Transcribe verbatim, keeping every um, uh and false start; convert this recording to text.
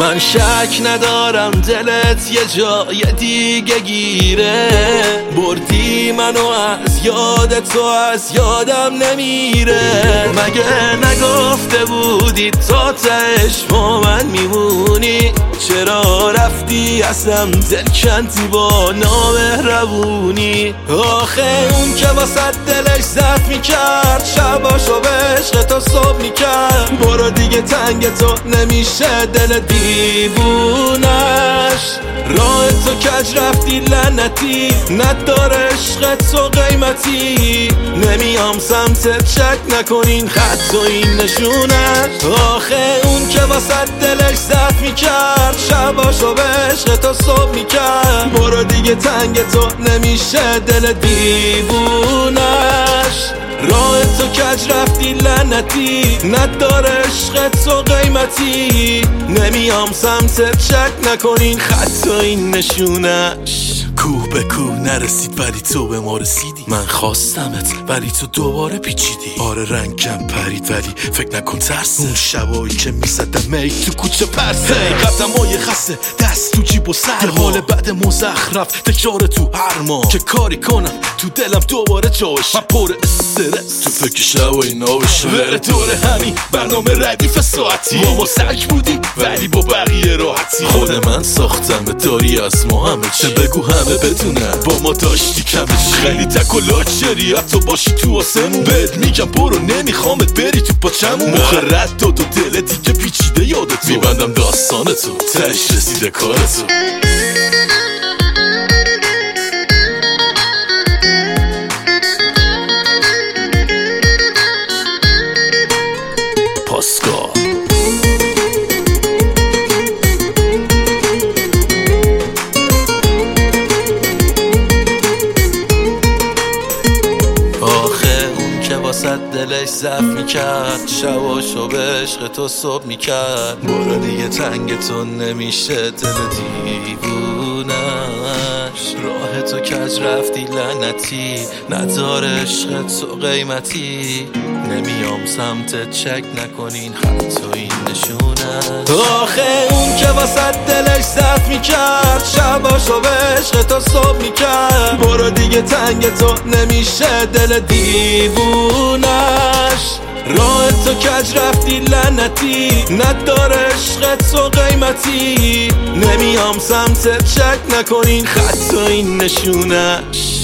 من شک ندارم دلت یه جای دیگه گیره، بردی منو از یاد تو از یادم نمیره. مگه نگفته بودی تا تهش با من میمونی؟ چرا رفتی ازم دل کندی با نامهربونی؟ آخه اون که واسه دلش زخمی کرد شباشو به عشق تو صبح میکرد، برو دیگه تنگ تو نمیشه دل دیوونش. راه تو کج رفتی لعنتی، نداره عشق تو قیمتی، نمیام سمتت شک نکنین خط و این نشونش. آخه اون که واسه دلش زخمی کرد شباشو به عشق تو صبح میکرد، برو دیگه تنگ تو نمیشه دل دیوونش. راه تو کج رفتی لعنتی، نداره عشق تو قیمتی، نمیام سمتت شک نکنین خط و این نشونش. کوه به کوه نرسید ولی تو به ما رسیدی، من خواستمت ولی تو دوباره پیچیدی. آره رنگم پرید ولی فکر نکن ترسه، اون شبایی که میزدم میک تو کوچه پرسه. قدمای خسته دست تو جیب و سر، حال بعد مزخرف تکرار تو هر ماه، که کاری کنم تو دلم دوباره جاش، من پر استرس تو فکر شبای ناوشه. بره دور همین برنامه ردیف ساعتی، ما ما سگ بودیم ولی با بقیه راحتی. خود من ساختم داری از ما همه چه، بگو همه بدونن با ما داشتی کمش. خیلی تک و لاچری حتی باشی تو آسمون، بهت میگم برو نمیخوامت بری تو پاچمون. موقع رد داد و دل دیگه پیچیده یادت میبندم داستانتو، تهش رسیده کارتو. پاسکال واسه دلش زخمی کرد شباشو به عشق تو صبح میکرد، برو دیگه تنگ تو نمیشه دل دیوونش. راه تو کج رفتی لعنتی، نداره عشق تو قیمتی، نمیام سمتت شک نکنین خط و این نشونش. آخه اون که واسه دلش زخمی کرد شباشو به عشق تو صبح میکرد، برو دیگه تنگ تو نمیشه دل دیوونش. راه تو کج رفتی لعنتی، نداره عشق تو قیمتی، نمیام سمتت شک نکنین خط و این نشونش.